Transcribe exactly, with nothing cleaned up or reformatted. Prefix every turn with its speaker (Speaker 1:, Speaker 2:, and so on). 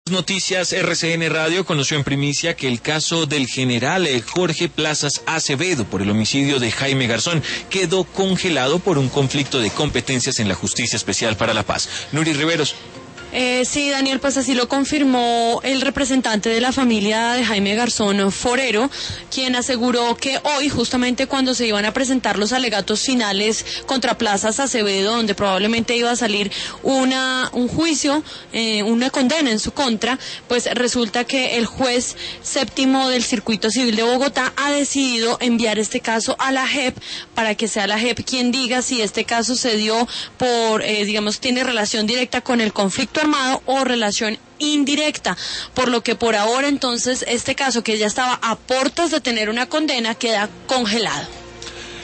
Speaker 1: Noticias R C N Radio conoció en primicia que el caso del general Jorge Plazas Acevedo por el homicidio de Jaime Garzón quedó congelado por un conflicto de competencias en la Justicia Especial para la Paz. Nuri Riveros.
Speaker 2: Eh, sí, Daniel, pues así lo confirmó el representante de la familia de Jaime Garzón Forero, quien aseguró que hoy, justamente cuando se iban a presentar los alegatos finales contra Plazas Acevedo, donde probablemente iba a salir una un juicio, eh, una condena en su contra, pues resulta que el juez séptimo del Circuito Civil de Bogotá ha decidido enviar este caso a la J E P para que sea la J E P quien diga si este caso se dio por, eh, digamos, tiene relación directa con el conflicto armado o relación indirecta, por lo que por ahora entonces este caso, que ya estaba a puertas de tener una condena, queda congelado.